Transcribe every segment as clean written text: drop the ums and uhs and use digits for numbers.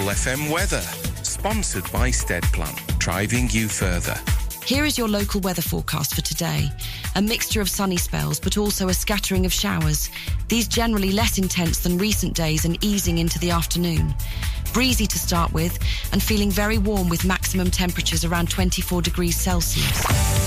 Local FM weather. Sponsored by Steadplan, driving you further. Here is your local weather forecast for today. A mixture of sunny spells, but also a scattering of showers. These generally less intense than recent days and easing into the afternoon. Breezy to start with, and feeling very warm with maximum temperatures around 24 degrees Celsius.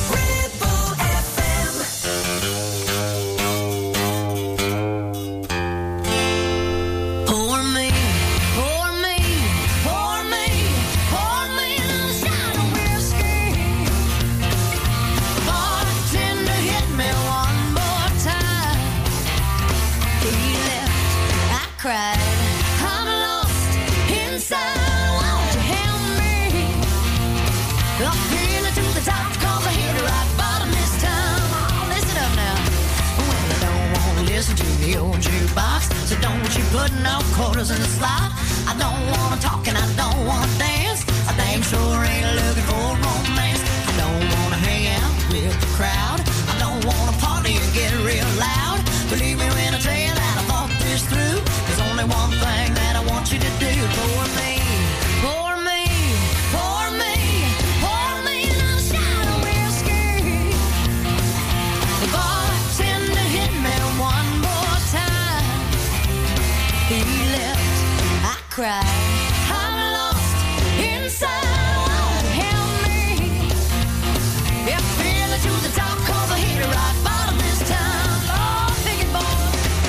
Put no quarters in the slot. I don't wanna talk and I don't wanna dance. I dang sure ain't looking for romance. I don't wanna hang out with the crowd. I don't wanna party and get real loud. Believe me when I tell you that I thought this through. There's only one thing that I want you to do for me. For me, for me, for me, and I'll shine a whiskey. The bartender hit me one more time. He left, I cried, I'm lost inside, won't help me. Yeah, feel it to the top, 'cause I hit it right bottom this time. Oh, pick it, boy.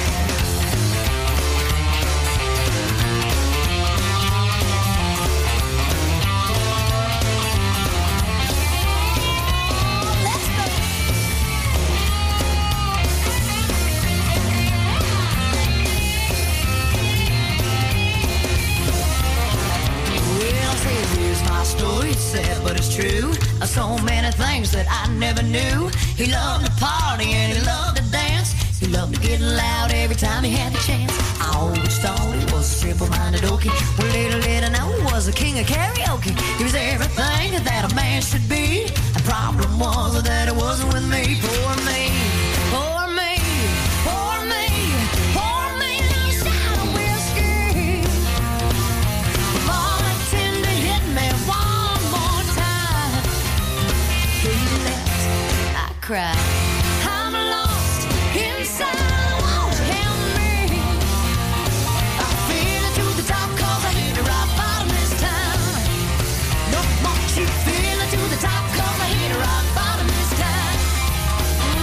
Let's go. Well, here's my story, it's sad but it's true. So many things that I never knew. He loved to party and he loved to dance. He loved to get loud every time he had the chance. I always thought he was a simple-minded okie. Well, little did I know he was the king of karaoke. He was everything that a man should be. The problem was that it wasn't with me. For me, for me, for me, for me, and I'll shine a whiskey. The bartender hit me one more time. He left, I cried. I'm lost inside, won't help me. I feel it to the top, 'cause I hit the right bottom this time. No, won't you feel it to the top, 'cause I hit the right bottom this time.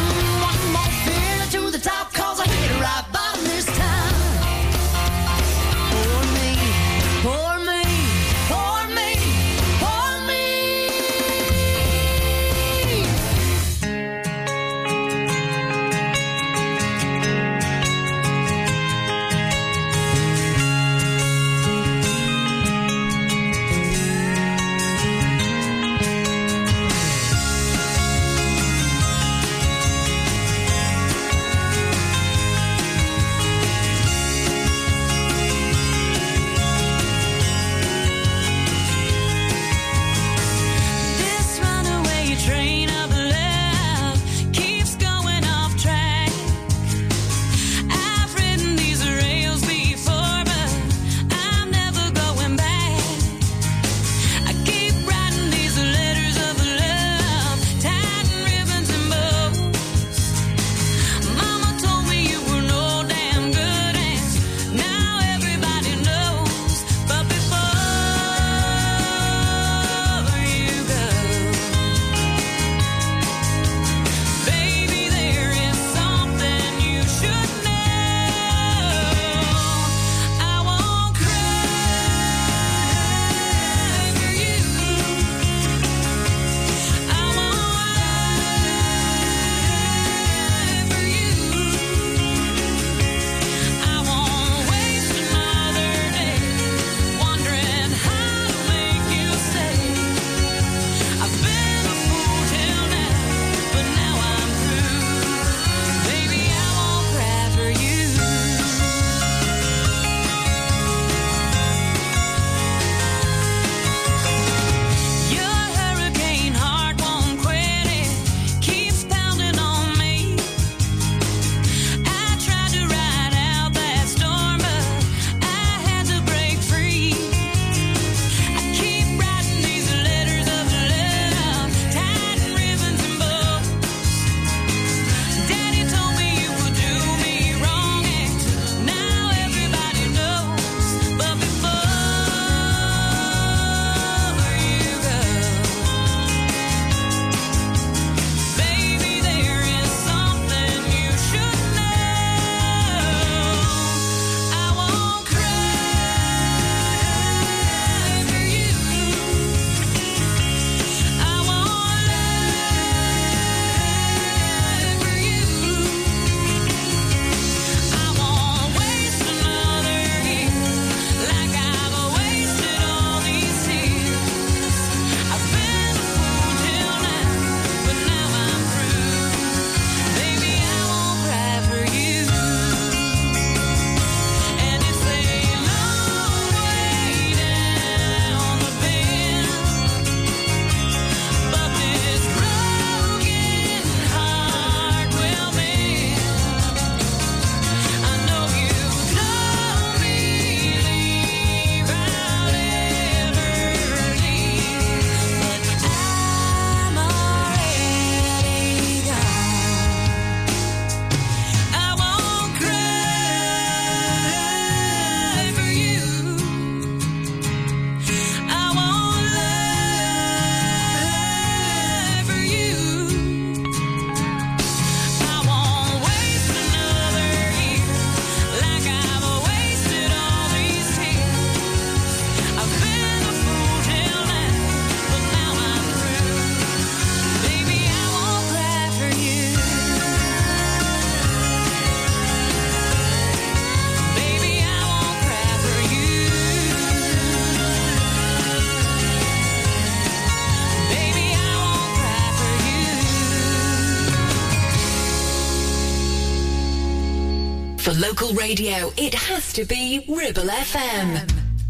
For local radio, it has to be Ribble FM.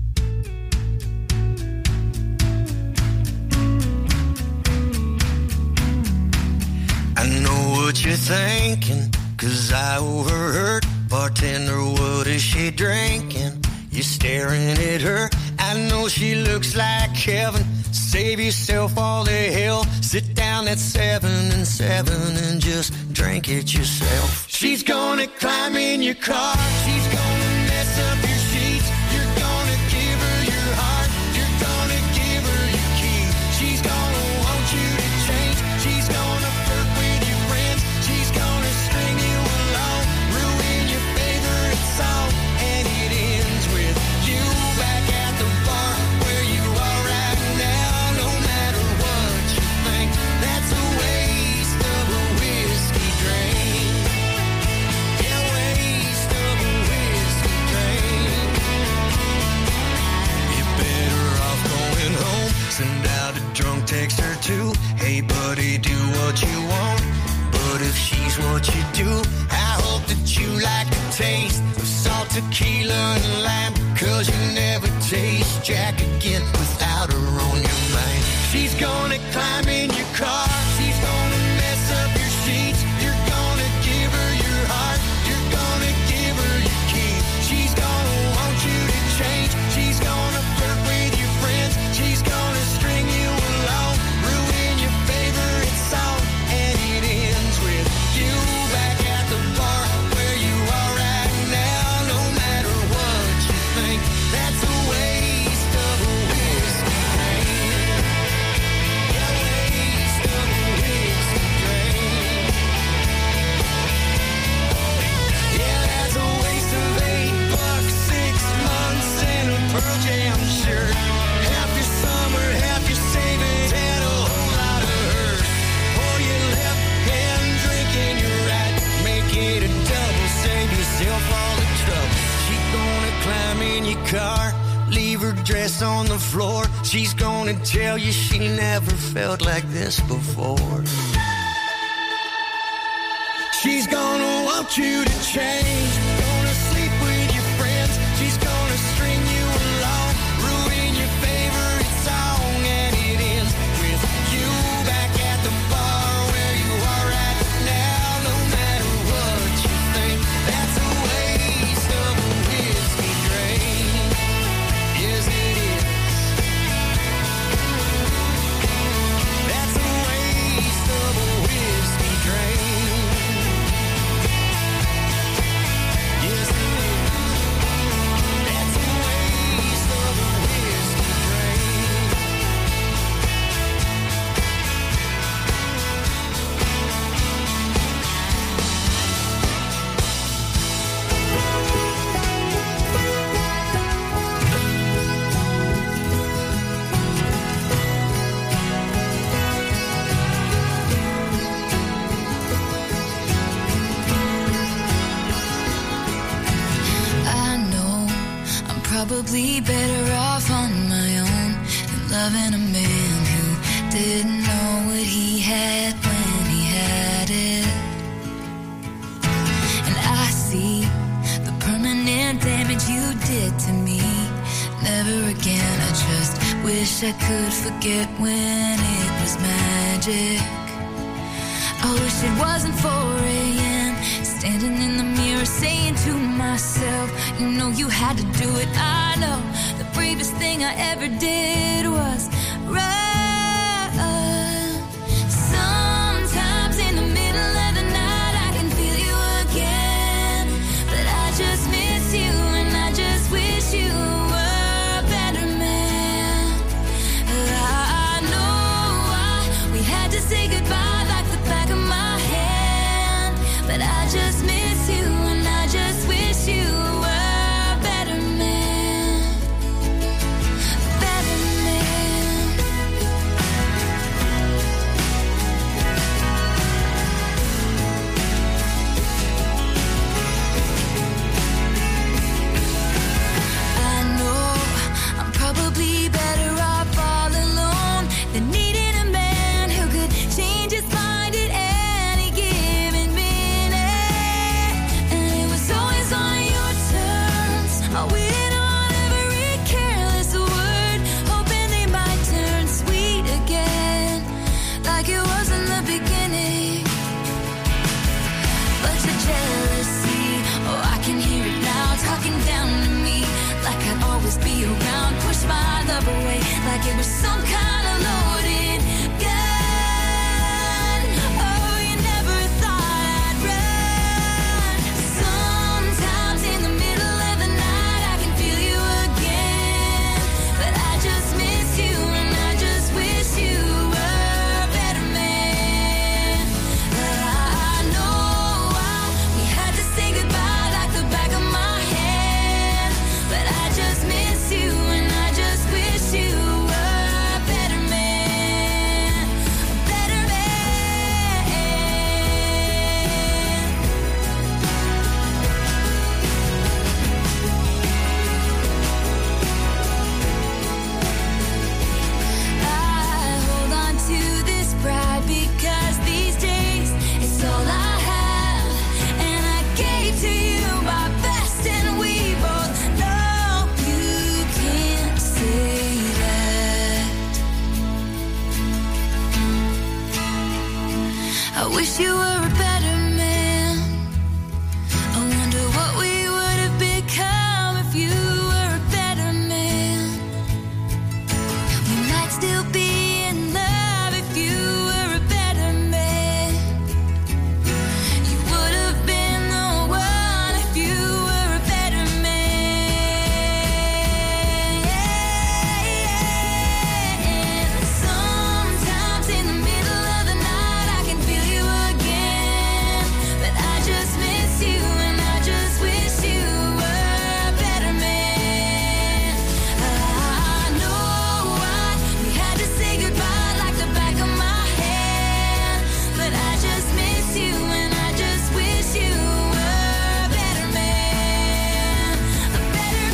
I know what you're thinking, 'cause I overheard. Bartender, what is she drinking? You're staring at her. I know she looks like heaven. Save yourself all the hell. Sit down at 7 and 7 and just drink it yourself. She's gonna climb in your car. She's gonna mess up your sheets. You're gonna give her your heart. You're gonna give her your key. She's gonna want you to change. She's gonna flirt with your friends. She's gonna string you along, ruin your favorite song, and it ends with you back at the bar where you are right now. No matter what you think, that's a waste of a whiskey drink. Yeah, waste of a whiskey drink. You're better off going home. Send out a drunk text or two. Hey buddy, do what you want. But if she's what you do, I hope that you like the taste of salt, tequila, and lime. 'Cause you never taste Jack again without her on your mind. She's gonna climb in your car. She's gonna mess up your sheets. You're gonna give her your heart. You're gonna give her your key. She's gonna want you to change. She's gonna flirt with your friends. She's gonna string you along, ruin your favorite song, and it ends with you back at the bar where you are right now. No matter what you think, that's a waste of a whiskey drink. Yeah, waste of a whiskey drink. Yeah, that's a waste of $8, 6 months, and a Pearl Jam shirt. Half your summer, half your savings, and a whole lot of hurt. Pour your left hand drink in your right, make it a double, save yourself all the trouble. She's gonna climb in your car, leave her dress on the floor. She's gonna tell you she never felt like this before. She's gonna want you to change. Gonna sleep with your friends. She's gonna string you along, ruin your favorite song, and it ends with you back at the bar where you are right now. No matter what you think, that's a waste of a whiskey drink. Yes, it is. That's a waste of a whiskey drink. Yes, it is. That's a waste of a whiskey drink. I know I'm probably better off on my own than loving a man who didn't know what he had when he had it. And I see the permanent damage you did to me. Never again, I just wish I could forget when it was magic. I wish it wasn't 4 a.m. Standing in the mirror saying to myself, you know you had to do it. I know the bravest thing I ever did was run. Sometimes in the middle of the night I can feel you again, but I just miss you and I just wish you were a better man. I know we had to say goodbye like the back of my hand, but I just miss you and I just wish you were a better man. Better man. just be around, push my love away like it was some kind of loaded gun. Oh, you never thought I'd run. Sometimes in the middle of the night I can feel you again, but I just miss you and I just wish you were a better man. I know we had to say goodbye like the back of my hand, but I just miss you and I just wish you were a better man, a better man. I hold on to this pride because these days it's all I have, and I gave to you my best, and we both know you can't say that. I wish you were a better man. I wonder what we would have become if you were a better man. We might still be in love if you were a better man. You would have been the one if you were a better man. Sometimes in the middle of the night I can feel you again, but I just miss you and I just wish you were a better man. I know we had to say goodbye like the back of my hand, but I just miss you and I just wish you were a better man, a better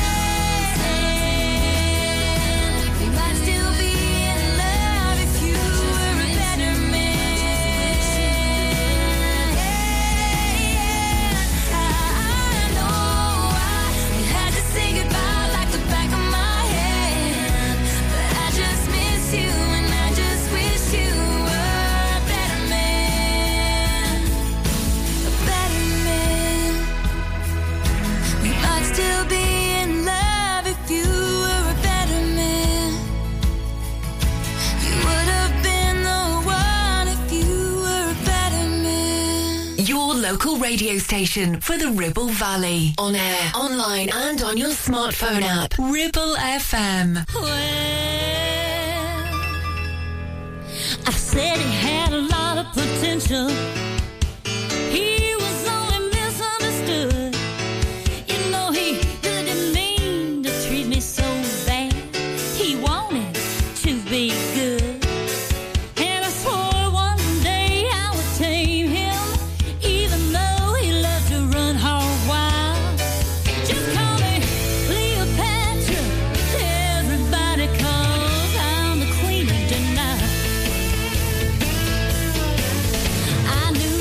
man. We might still be in love if you were a better man. I know we had to say goodbye like the back of my hand, but I just miss you and I just wish you were a better man, a better man. We might still be in love if you were a better man. You would have been the one if you were a better man. Your local radio station for the Ribble Valley. On air, online and on your smartphone app. Ribble FM. Well, I said he had a lot of potential. He was only misunderstood. You know, he really didn't mean to treat me so bad. He wanted to be good. And I swore one day I would tame him, even though he loved to run hard wild. Just call me Cleopatra. Everybody calls I'm the queen of denial. I knew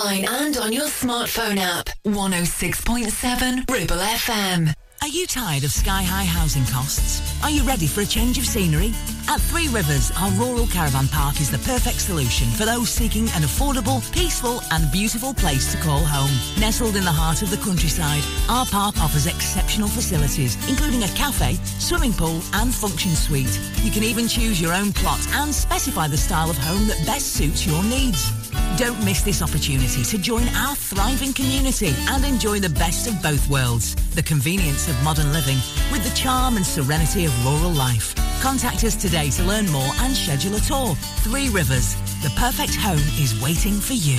online and on your smartphone app. 106.7 Ribble FM. Are you tired of sky-high housing costs? Are you ready for a change of scenery? At Three Rivers, our rural caravan park is the perfect solution for those seeking an affordable, peaceful and beautiful place to call home. Nestled in the heart of the countryside, our park offers exceptional facilities, including a cafe, swimming pool and function suite. You can even choose your own plot and specify the style of home that best suits your needs. Don't miss this opportunity to join our thriving community and enjoy the best of both worlds. The convenience of modern living with the charm and serenity of rural life. Contact us today to learn more and schedule a tour. Three Rivers, the perfect home is waiting for you.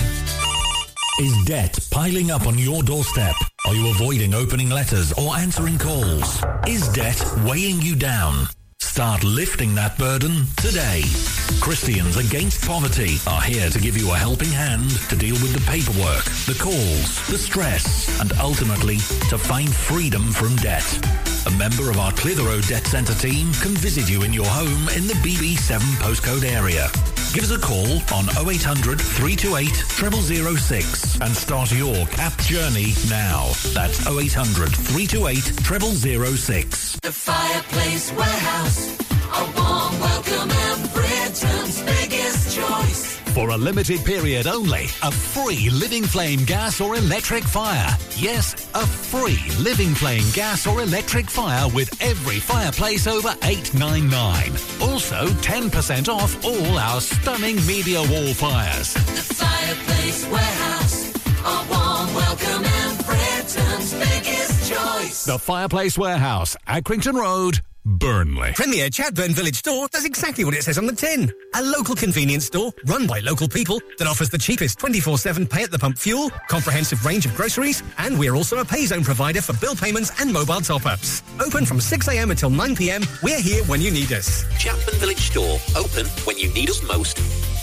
Is debt piling up on your doorstep? Are you avoiding opening letters or answering calls? Is debt weighing you down? Start lifting that burden today. Christians Against Poverty are here to give you a helping hand to deal with the paperwork, the calls, the stress, and ultimately to find freedom from debt. A member of our Clitheroe Debt Centre team can visit you in your home in the BB7 postcode area. Give us a call on 0800 328 0006 and start your CAP journey now. That's 0800 328 0006. The Fireplace Warehouse, a warm welcome and Britain's biggest choice. For a limited period only, a free Living Flame gas or electric fire. Yes, a free Living Flame gas or electric fire with every fireplace over $899. Also, 10% off all our stunning media wall fires. The Fireplace Warehouse, a warm welcome and Britain's biggest choice. The Fireplace Warehouse, Accrington Road, Burnley. Premier Chatburn Village Store does exactly what it says on the tin. A local convenience store run by local people that offers the cheapest 24/7 pay-at-the-pump fuel, comprehensive range of groceries, and we're also a pay zone provider for bill payments and mobile top-ups. Open from 6 a.m. until 9 p.m. We're here when you need us. Chatburn Village Store, open when you need us most.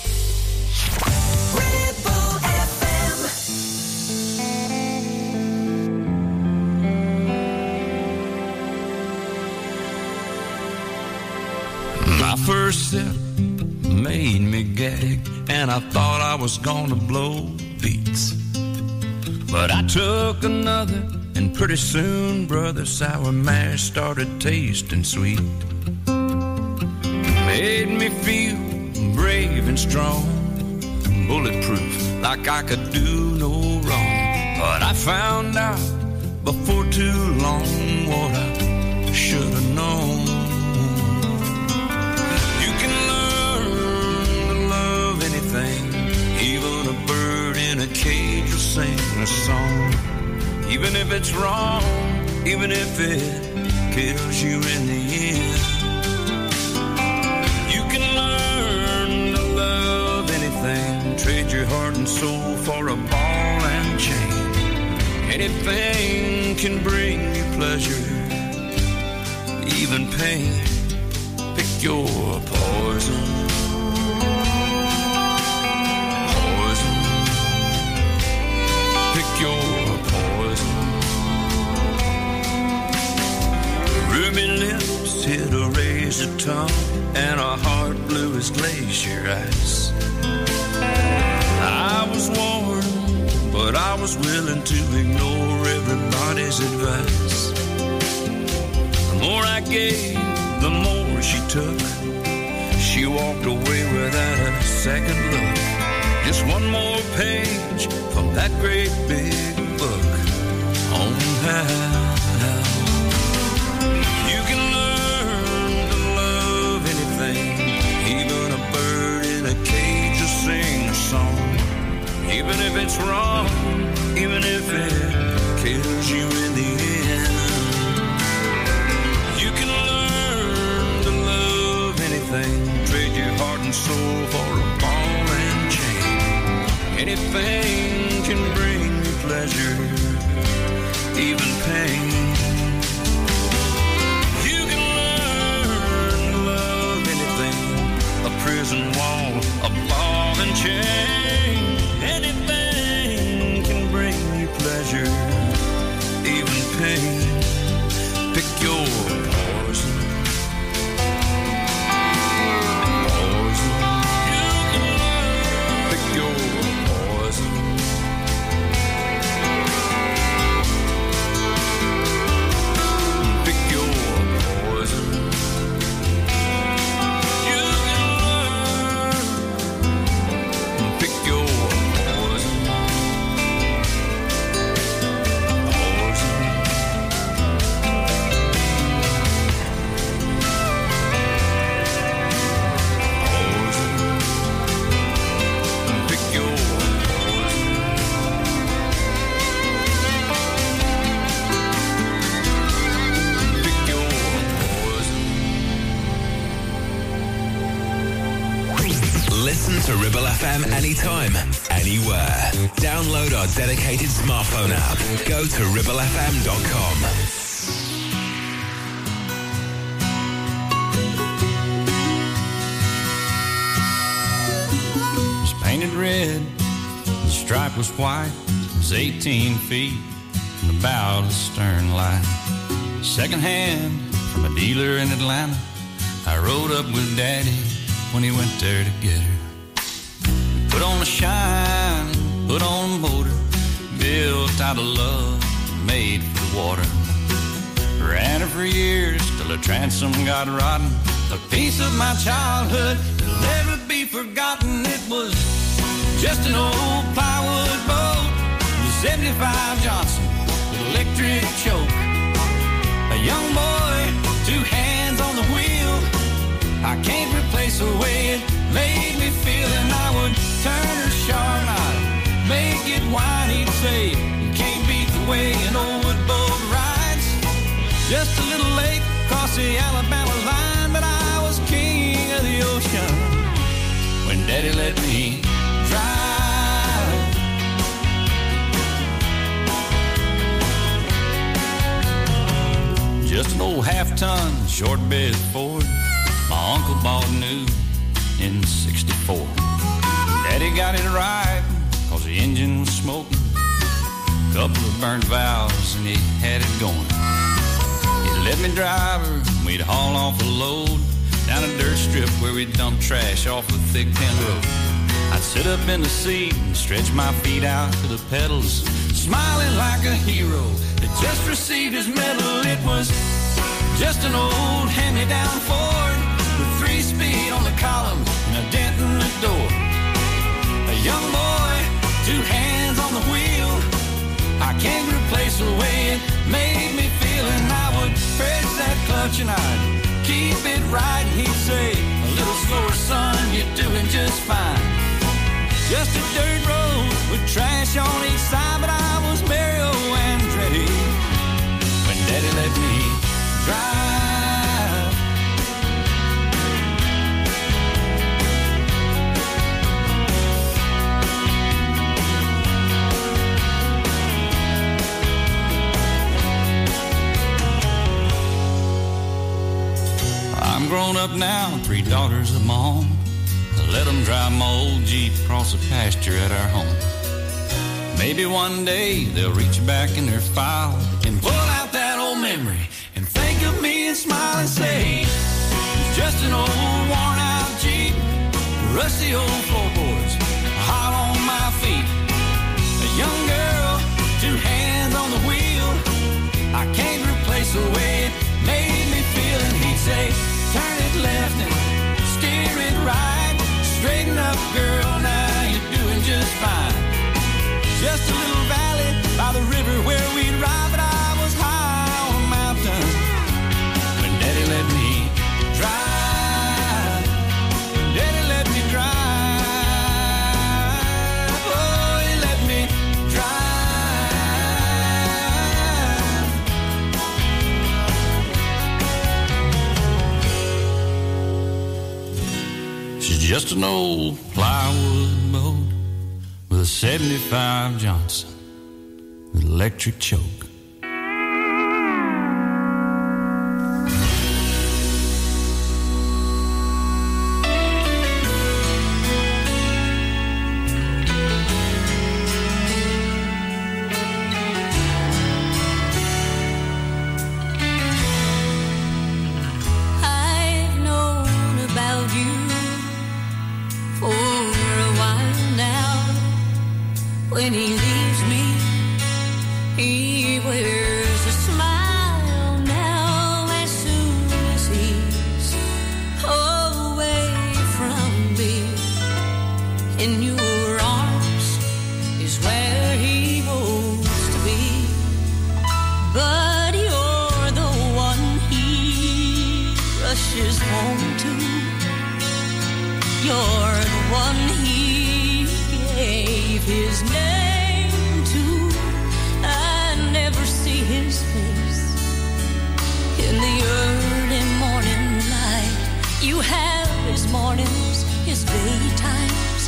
My first sip made me gag, and I thought I was gonna blow beats. But I took another, and pretty soon, brother, sour mash started tasting sweet. Made me feel brave and strong, bulletproof, like I could do no wrong. But I found out before too long what I should have known. Even a bird in a cage will sing a song, even if it's wrong, even if it kills you in the end. You can learn to love anything, trade your heart and soul for a ball and chain. Anything can bring you pleasure, even pain. Pick your poison. Your poison. Ruby lips hit a razor tongue, and a heart blue as glacier ice. I was warned, but I was willing to ignore everybody's advice. The more I gave, the more she took. She walked away without a second look. Just one more page from that great big book on how you can learn to love anything. Even a bird in a cage will sing a song, even if it's wrong, even if it kills you in the end. You can learn to love anything, trade your heart and soul for a ball and chain. Anything can bring you pleasure, even pain. You can learn to love anything, a prison wall, a ball and chain. Anything can bring you pleasure, even pain. Pick your poison. Poison. You can pick your poison. to Ribble FM anytime, anywhere. Download our dedicated smartphone app. Go to ribblefm.com. Painted red, the stripe was white. It was 18 feet from the bow to the stern light. Second hand from a dealer in Atlanta. I rode up with Daddy when he went there to get her. Put on a shine, put on a motor, built out of love, made for the water. Ran her for years till her transom got rotten. A piece of my childhood that'll never be forgotten. It was just an old plywood boat, the 75 Johnson with electric choke. A young boy, 2 hands on the wheel. I can't replace the way it made me feel. And I would turn her sharp and I'd make it wide. He'd say, you can't beat the way an old wood boat rides. Just a little late across the Alabama line, but I was king of the ocean when Daddy let me drive. Just an old half-ton short bed Ford my uncle bought new in '64. Daddy got it right cause the engine was smoking, couple of burnt valves and he had it going. He let me drive her and we'd haul off a load down a dirt strip where we'd dump trash off a thick tin road. I'd sit up in the seat and stretch my feet out to the pedals, smiling like a hero that just received his medal. It was just an old hand-me-down Ford with 3-speed on the column and a dent in the door. A young boy, 2 hands on the wheel. I can't replace the way it made me feel. And I would press that clutch and I'd keep it right. And he'd say, a little slower, son, you're doing just fine. Just a dirt road with trash on each side, but I was Mario Andretti when Daddy let me drive. I'm grown up now, 3 daughters of my own. I let them drive my old Jeep across the pasture at our home. Maybe one day they'll reach back in their file and pull out that old memory and think of me and smile and say, it's just an old worn out Jeep, rusty old floorboards, hot on my feet. A young girl, 2 hands on the wheel. I can't replace the way it made me feel. And he'd say, turn it left and steer it right. Straighten up, girl, now you're doing just fine. Just a little valley by the river where we'd ride, but I was high on a mountain when Daddy let me drive. Daddy let me drive. Oh, he let me drive. She's just an old plywood boat with a 75 Johnson with electric choke. I've known about you for a while now. When he leaves me, he wears a smile now. As soon as he's away from me, in your arms is where he hopes to be. But you're the one he rushes home to. You're the one he gave his name to. I never see his face in the early morning light. You have his mornings, his daytimes,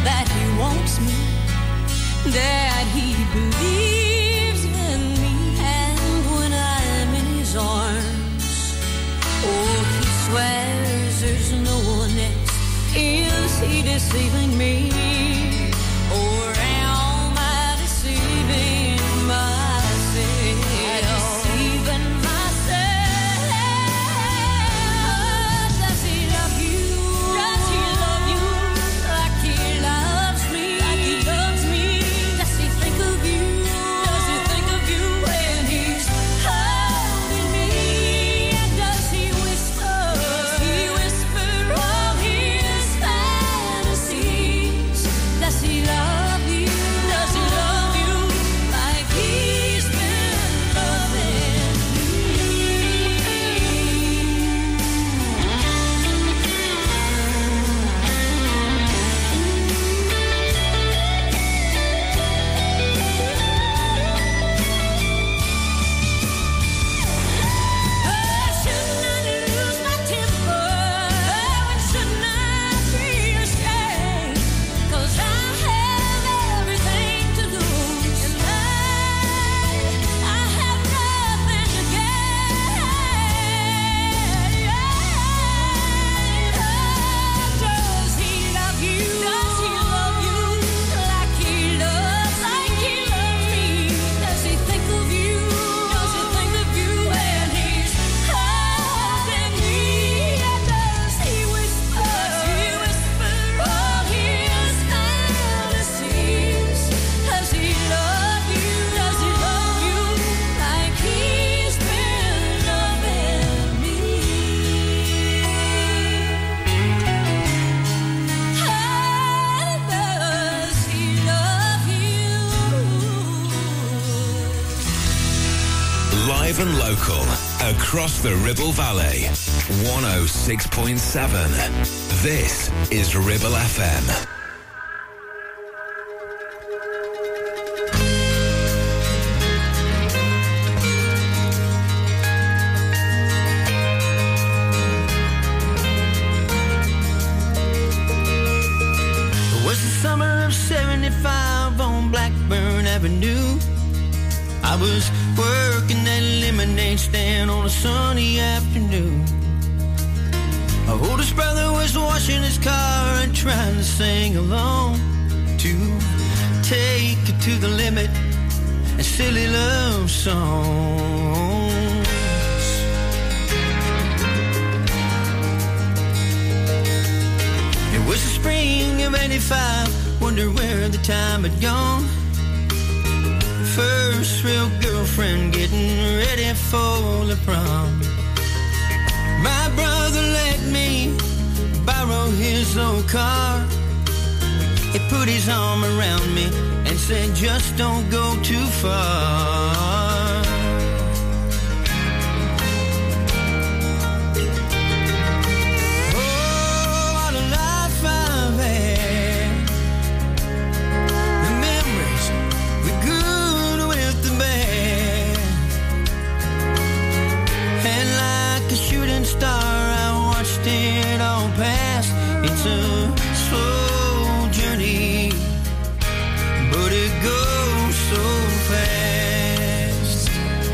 that he wants me, that he believes in me. And when I'm in his arms, oh, he swears there's no one else. Is he deceiving me? Or am I deceiving myself? Deceiving myself. Does he love you? Does he love you like he loves me? Like he loves me? Does he think of you? Does he think of you when he's holding me? And does he whisper? Does he whisper all his fantasies? Does he love you? Does he love you like he's been loving shouldn't I lose my temper? And shouldn't I be ashamed? 'Cause I have everything to lose, and I have nothing to gain. Does he love you? Does he love you like he loves me? Does he think of you? Does he think of you when he's holding me? And does he whisper? All his fantasies? Does he love you? Does he love you like he's been loving me? Does he love you? Live and local, across the Ribble Valley. 106.7. This is Ribble FM. It was the summer of 75 on Blackburn Avenue. I was working at a lemonade stand on a sunny afternoon. My oldest brother was washing his car and trying to sing along to Take It to the Limit and silly love songs. It was the spring of 85, wonder where the time had gone. First real girlfriend getting ready for the prom. My brother let me borrow his old car. He put his arm around me and said, just don't go too far. Oh, what a life I've had. The memories, the good with the bad. And like a shooting star, I watched it all pass. It's a slow journey, but it goes so fast.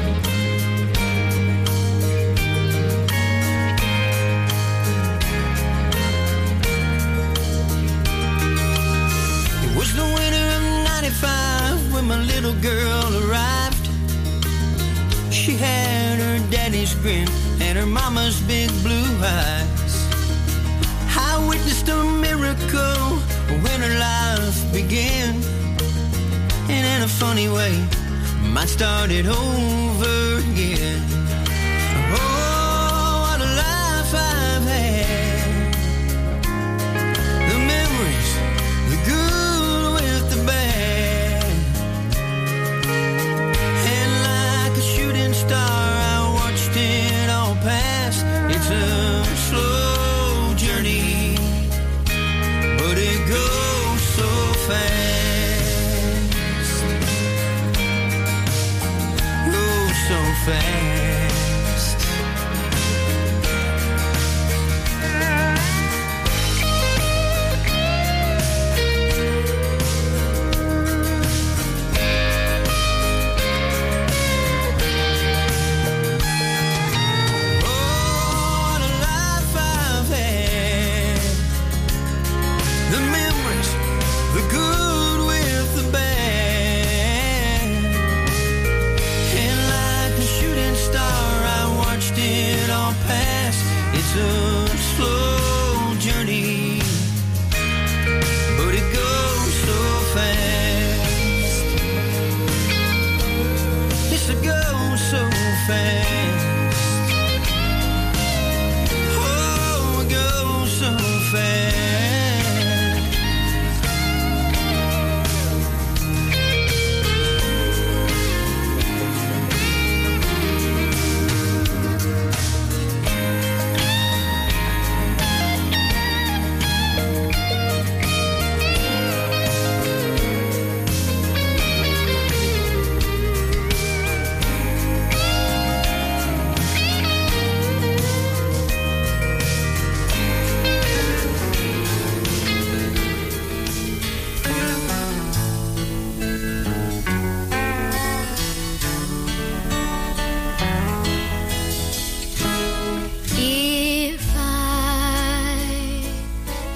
It was the winter of 95 when my little girl arrived. She had her daddy's grin and her mama's big blue eyes. I witnessed a miracle when her life began. And in a funny way, mine started over again. Oh, what a life I've had. The memories, the good with the bad. And like a shooting star, I watched it all pass. It's a slow journey, but it goes so fast. Goes so fast.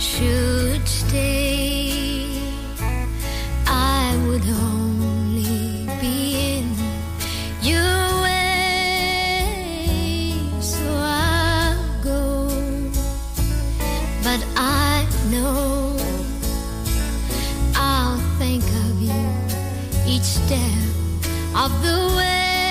should stay, I would only be in your way, so I'll go. But I know I'll think of you each step of the way.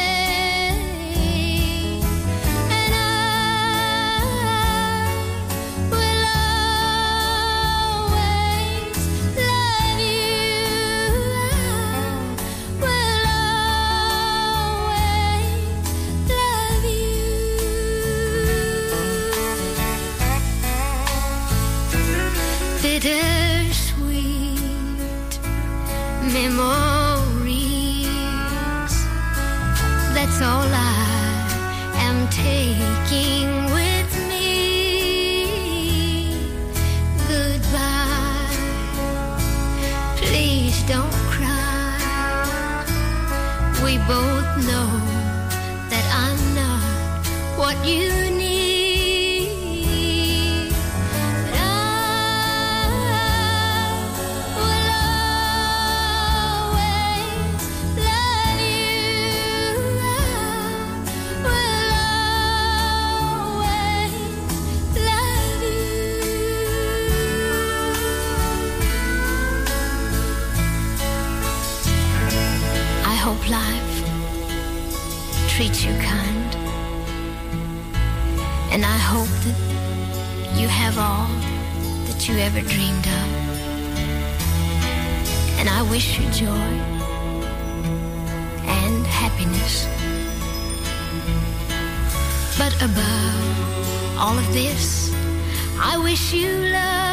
Bittersweet memories, that's all I am taking with me. Goodbye, please don't cry. We both know that I'm not what you need. Life treats you kind, and I hope that you have all that you ever dreamed of, and I wish you joy and happiness. But above all of this, I wish you love.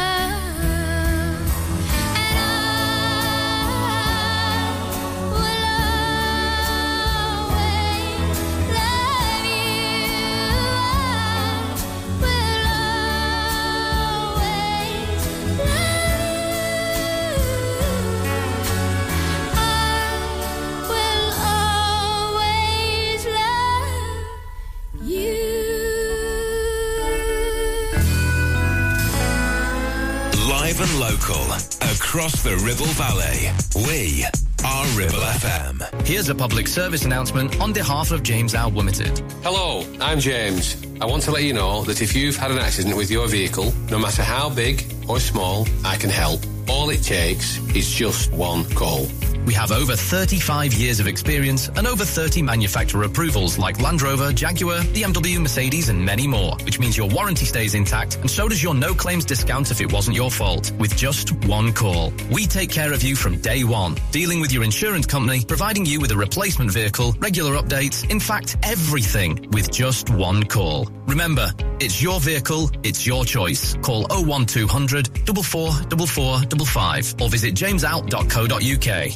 And local, across the Ribble Valley, we are Ribble FM. Here's a public service announcement on behalf of James Howe Limited. Hello, I'm James. I want to let you know that if you've had an accident with your vehicle, no matter how big or small, I can help. All it takes is just one call. We have over 35 years of experience and over 30 manufacturer approvals like Land Rover, Jaguar, BMW, Mercedes and many more, which means your warranty stays intact and so does your no-claims discount if it wasn't your fault, with just one call. We take care of you from day one, dealing with your insurance company, providing you with a replacement vehicle, regular updates, in fact, everything with just one call. Remember, it's your vehicle, it's your choice. Call 01200 444455 or visit jamesout.co.uk.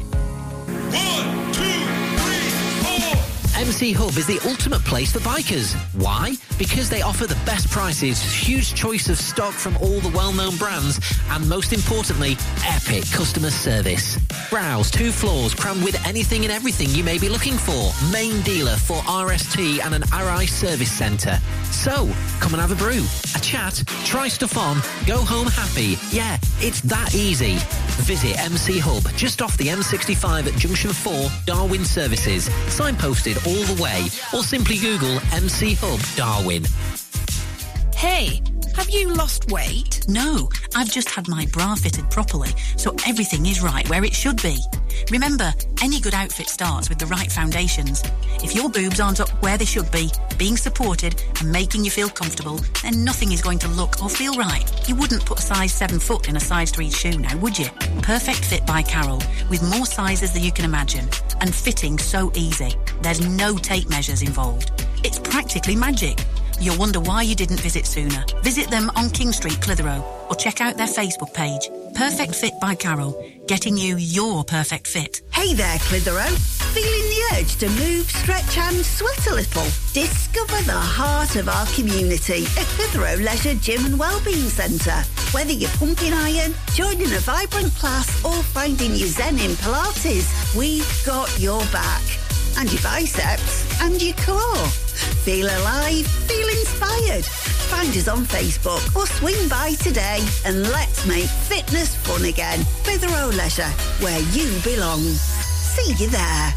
MC Hub is the ultimate place for bikers. Why? Because they offer the best prices, huge choice of stock from all the well-known brands, and most importantly, epic customer service. Browse 2 floors crammed with anything and everything you may be looking for. Main dealer for RST and an RI service centre. So, come and have a brew, a chat, try stuff on, go home happy. Yeah, it's that easy. Visit MC Hub just off the M65 at Junction 4, Darwin Services. Signposted all the way, or simply Google MC Hub Darwin. Hey, have you lost weight? No, I've just had my bra fitted properly, so everything is right where it should be. Remember, any good outfit starts with the right foundations. If your boobs aren't up where they should be, being supported and making you feel comfortable, then nothing is going to look or feel right. You wouldn't put a size 7 foot in a size 3 shoe now, would you? Perfect Fit by Carol, with more sizes than you can imagine, and fitting so easy. There's no tape measures involved. It's practically magic. You'll wonder why you didn't visit sooner. Visit them on King Street, Clitheroe, or check out their Facebook page. Perfect Fit by Carol, getting you your perfect fit. Hey there, Clitheroe. Feeling the urge to move, stretch and sweat a little? Discover the heart of our community at Clitheroe Leisure Gym and Wellbeing Centre. Whether you're pumping iron, joining a vibrant class or finding your zen in Pilates, we've got your back. And your biceps and your core. Feel alive, feel inspired inspired. Find us on Facebook or swing by today and let's make fitness fun again. Clitheroe Leisure, where you belong. See you there.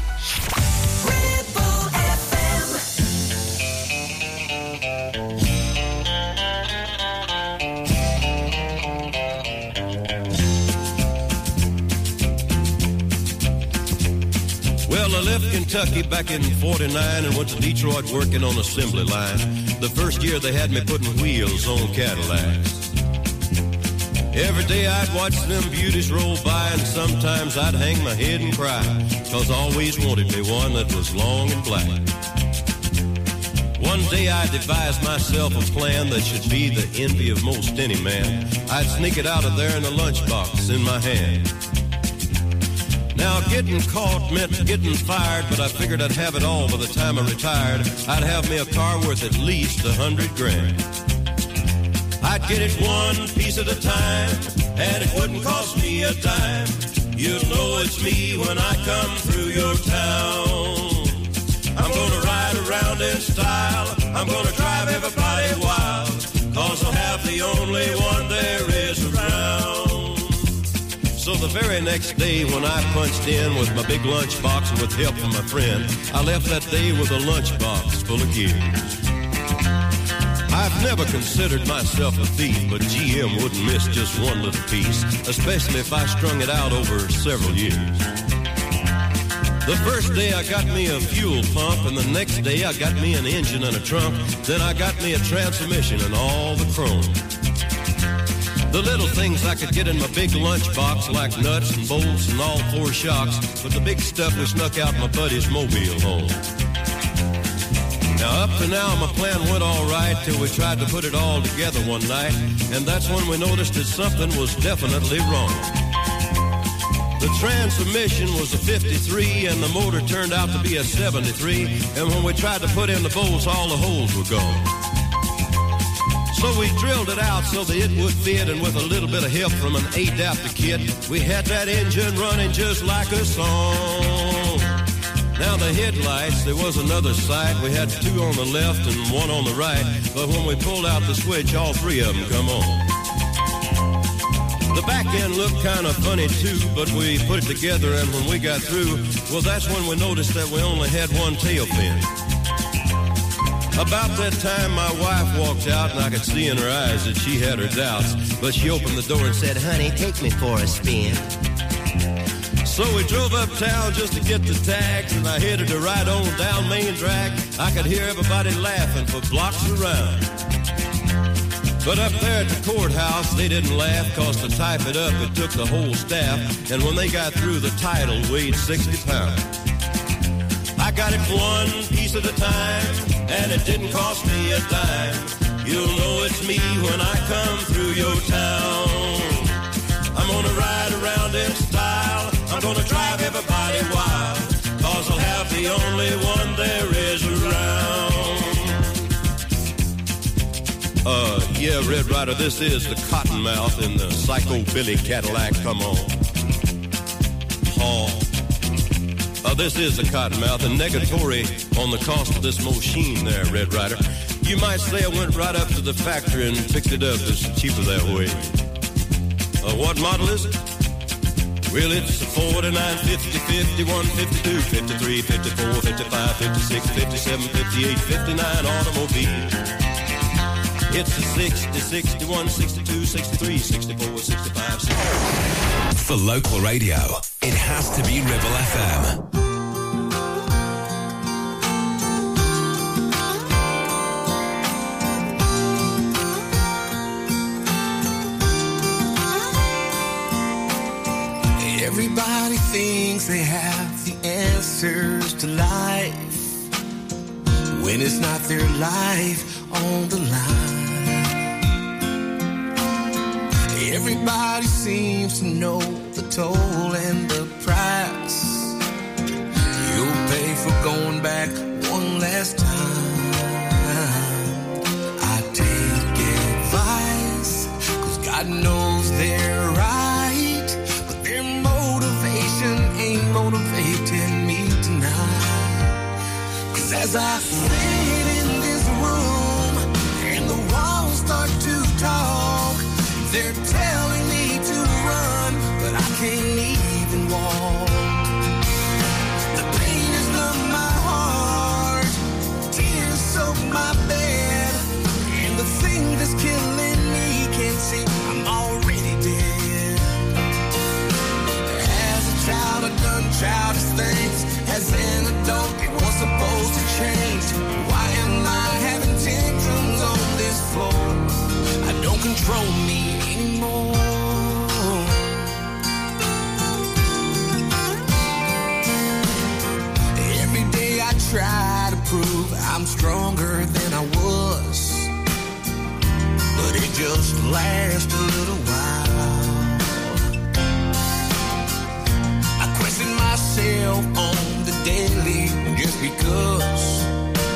Well, I left Kentucky back in 49 and went to Detroit working on assembly line. The first year they had me putting wheels on Cadillacs. Every day I'd watch them beauties roll by and sometimes I'd hang my head and cry, 'cause I always wanted me one that was long and black. One day I devised myself a plan that should be the envy of most any man. I'd sneak it out of there in a lunchbox in my hand. Now, getting caught meant getting fired, but I figured I'd have it all by the time I retired. I'd have me a car worth at least $100 grand. I'd get it one piece at a time, and it wouldn't cost me a dime. You'll know it's me when I come through your town. I'm gonna ride around in style, I'm gonna drive everybody wild, 'cause I'll have the only one there is around. So the very next day when I punched in with my big lunchbox and with help from my friend, I left that day with a lunchbox full of gears. I've never considered myself a thief, but GM wouldn't miss just one little piece, especially if I strung it out over several years. The first day I got me a fuel pump, and the next day I got me an engine and a trunk. Then I got me a transmission and all the chrome. The little things I could get in my big lunchbox, like nuts and bolts and all four shocks, but the big stuff was snuck out my buddy's mobile home. Now up to now my plan went all right till we tried to put it all together one night, and that's when we noticed that something was definitely wrong. The transmission was a 53 and the motor turned out to be a 73, and when we tried to put in the bolts, all the holes were gone. So we drilled it out so that it would fit, and with a little bit of help from an adapter kit, we had that engine running just like a song. Now the headlights, there was another sight. We had two on the left and one on the right, but when we pulled out the switch, all three of them come on. The back end looked kind of funny too, but we put it together, and when we got through, well, that's when we noticed that we only had one tail fin. About that time, my wife walked out, and I could see in her eyes that she had her doubts, but she opened the door and said, "Honey, take me for a spin." So we drove uptown just to get the tags, and I headed to ride on down Main Drag. I could hear everybody laughing for blocks around. But up there at the courthouse, they didn't laugh, 'cause to type it up, it took the whole staff, and when they got through, the title weighed 60 pounds. I got it one piece at a time, and it didn't cost me a dime. You'll know it's me when I come through your town. I'm gonna ride around in style, I'm gonna drive everybody wild, 'cause I'll have the only one there is around. Yeah, Red Ryder, this is the Cottonmouth in the Psycho Billy Cadillac, come on. This is the Cottonmouth, and negatory on the cost of this machine there, Red Ryder. You might say I went right up to the factory and picked it up. It's cheaper that way. What model is it? Well, it's a 49, 50, 51, 52, 53, 54, 55, 56, 57, 58, 59 automobile. It's a 60, 61, 62, 63, 64, 65, 65. For local radio, it has to be Ribble FM. Everybody thinks they have the answers to life when it's not their life on the line. Everybody seems to know the toll and the price you'll pay for going back one last time. I take advice, 'cause God knows they're right, but their motivation ain't motivating me tonight. 'Cause as I sit in this room, They're telling me to run, but I can't even walk. The pain has numbed my heart, tears soak my bed, and the thing that's killing me can't see I'm already dead. As a child, I've done childish things. As an adult, it was supposed to change. Why am I having tantrums on this floor? I don't control me anymore. Every day I try to prove I'm stronger than I was, but it just lasts a little while. I question myself on the daily just because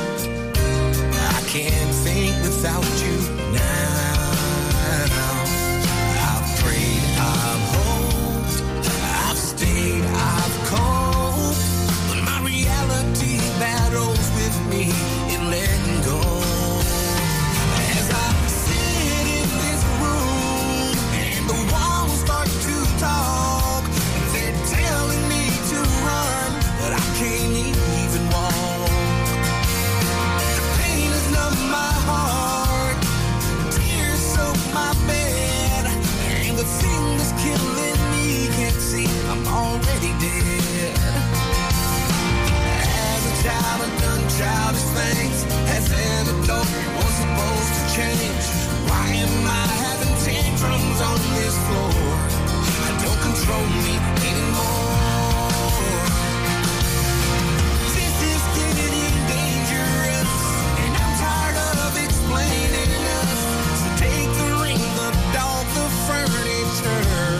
I can't think without you now. I've prayed, I've hoped, I've stayed, I've coped, but my reality battles with me in letting go. As I sit in this room and the walls start to talk, they're telling me to run, but I can't even walk. The pain has numbed my heart, tears soak my bed, and the thing that's killing me can't see I'm already dead. As a child, I've done childish things. As an adult, it was supposed to change. Why am I having tantrums on this floor? I don't control me anymore. This is getting dangerous, and I'm tired of explaining us. So take the ring, the dog, the furniture.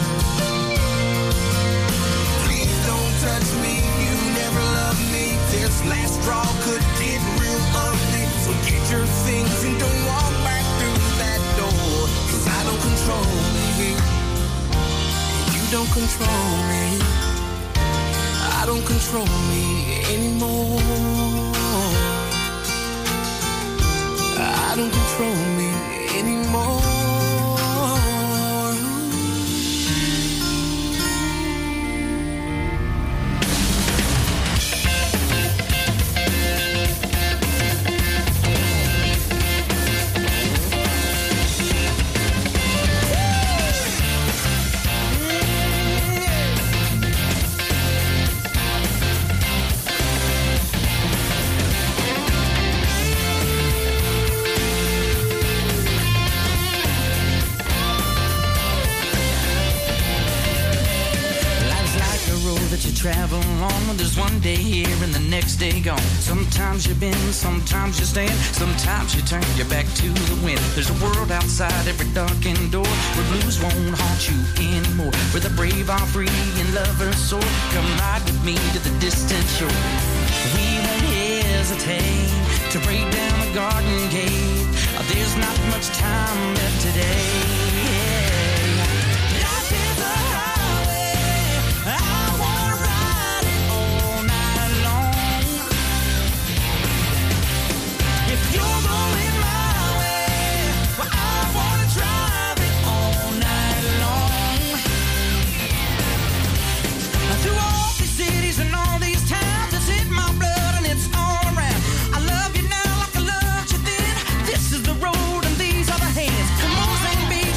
Please don't touch me, you never loved me. This last straw could get real ugly. So get your things and don't walk back through that door. 'Cause I don't control me. You don't control me. I don't control me anymore. I don't control me anymore. Travel on, there's one day here and the next day gone. Sometimes you bend, sometimes you stand, sometimes you turn your back to the wind. There's a world outside every darkened door where blues won't haunt you anymore, where the brave are free and lovers soar. Come ride with me to the distant shore. We won't hesitate to break down a garden gate. There's not much time left today. Life is a highway. I wanna ride it all night long. If you're going my way, well, I wanna drive it all night long. Through all these cities and all these towns, it's in my blood and it's all around. I love you now like I loved you then. This is the road and these are the hands. Come on, sing, baby.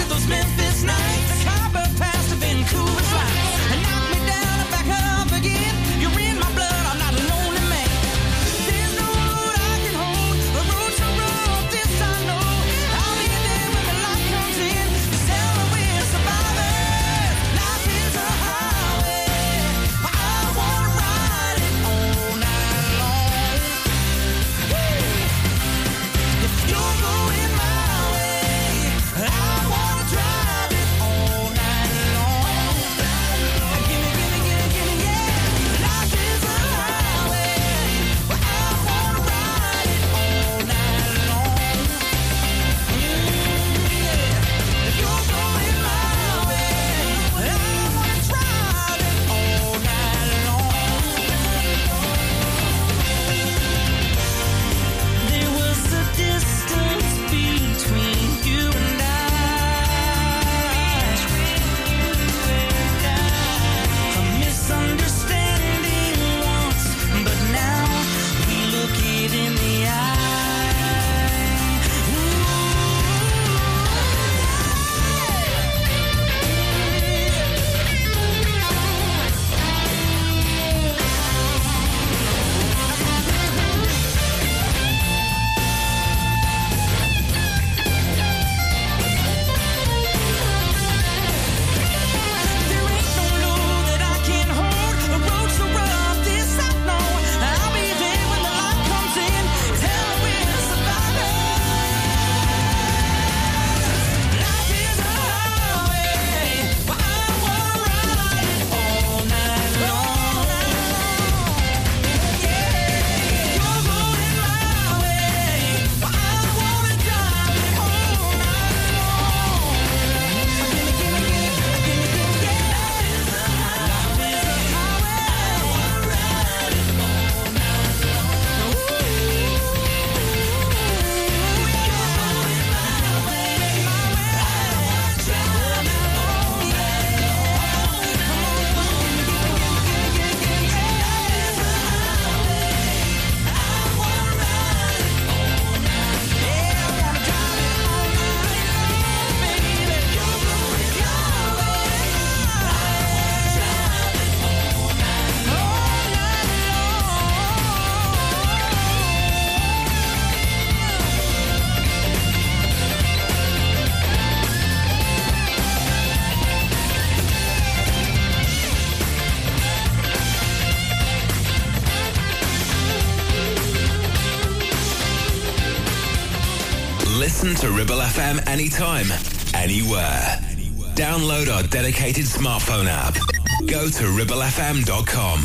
Listen to Ribble FM anytime, anywhere. Download our dedicated smartphone app. Go to ribblefm.com.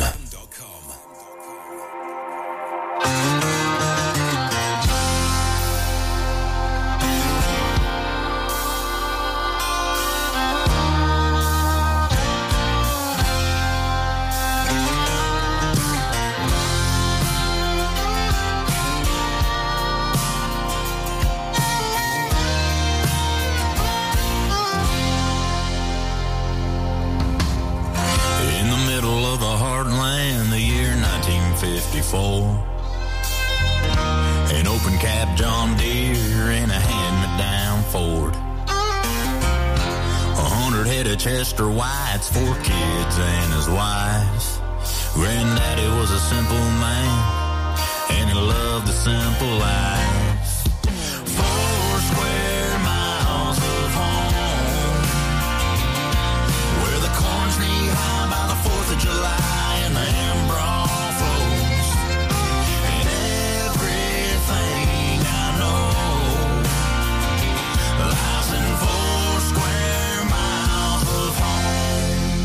An open cab John Deere and a hand-me-down Ford. 100 head of Chester Whites, 4 kids and his wives. Granddaddy was a simple man, and he loved the simple life. 4 square miles of home, where the corn's knee-high by the 4th of July and the Embroil flows. And everything I know lies in 4 square miles of home.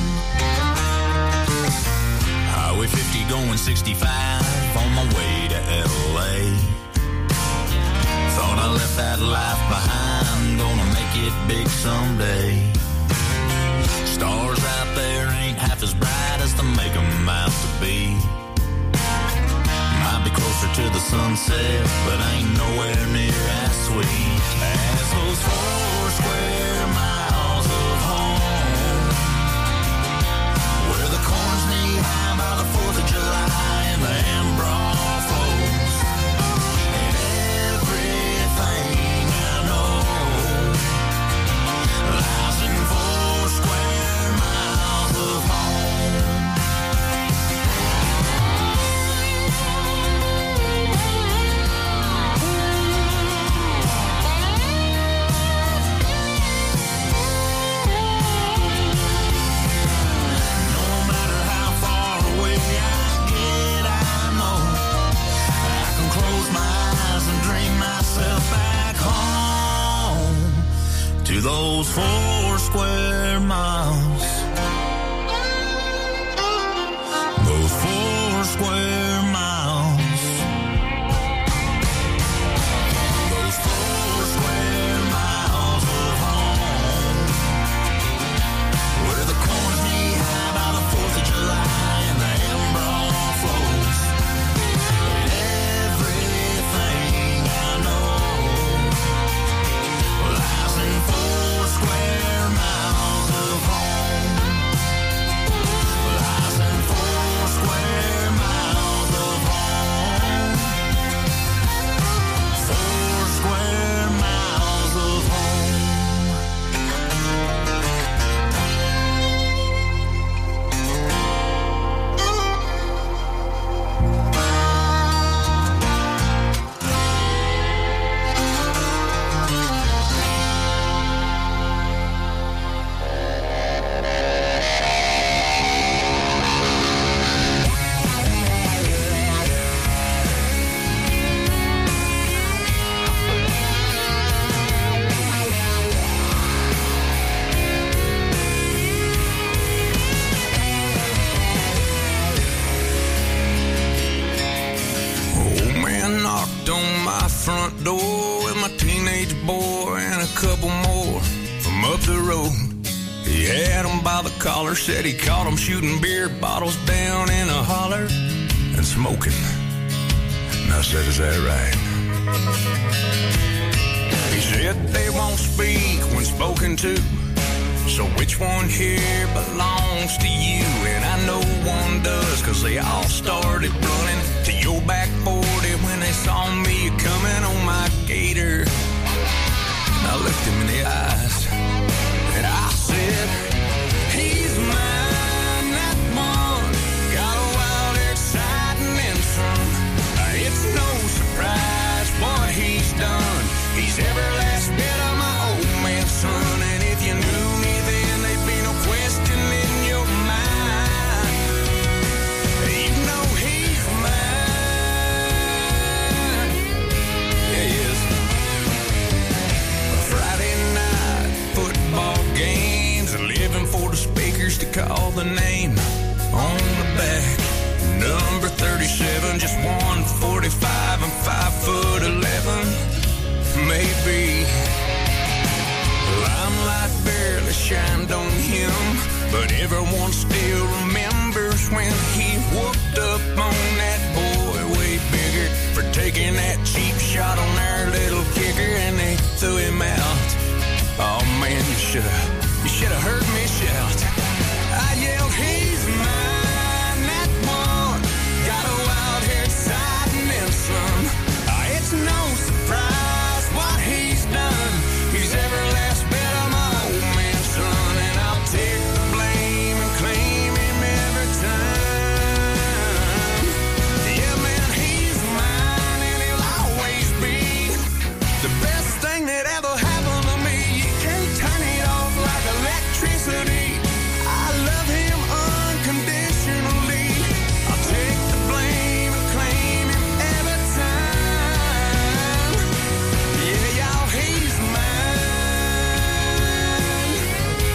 Highway 50 going 65 on my way to LA. Thought I left that life behind, gonna make it big someday. Stars out there ain't half as bright as they make them out to be. Might be closer to the sunset, but ain't nowhere near as sweet as those 4 square miles of home, where the corn's knee-high by the 4th of July and the Embroil flows. And everything I know lies in 4 square miles of home. No matter how far away I get, I know I can close my eyes and dream myself back home to those 4 square miles. Those 4 square miles. Those 4 square miles of home, where the corn's knee-high by the 4th of July and the Embroil flows. And everything I know lies in 4 square miles of home. Lies in 4 square miles of home. 4 square miles of home. Old man knocked on my front door with my teenage boy and a couple more from up the road. He had him by the collar, said he caught him shooting beer bottles down in a holler and smoking. And I said, is that right? He said they won't speak when spoken to, so which one here belongs to you? And I know one does, cause they all started running to your back 40 when they saw me coming on my gator. I looked him in the eyes and I said, he's mine, that one. Got a wild, exciting intro. It's no surprise what he's done. He's every last bit of my old man's son. And if you knew me then, there'd be no question in your mind. You know he's mine. Yeah, he is. recall the name on the back. Number 37, just 145 and 5'11", maybe. Limelight barely shined on him, but everyone still remembers when he whooped up on that boy way bigger for taking that cheap shot on their little kicker, and they threw him out. Oh man, you should have heard me shout. I yelled, he's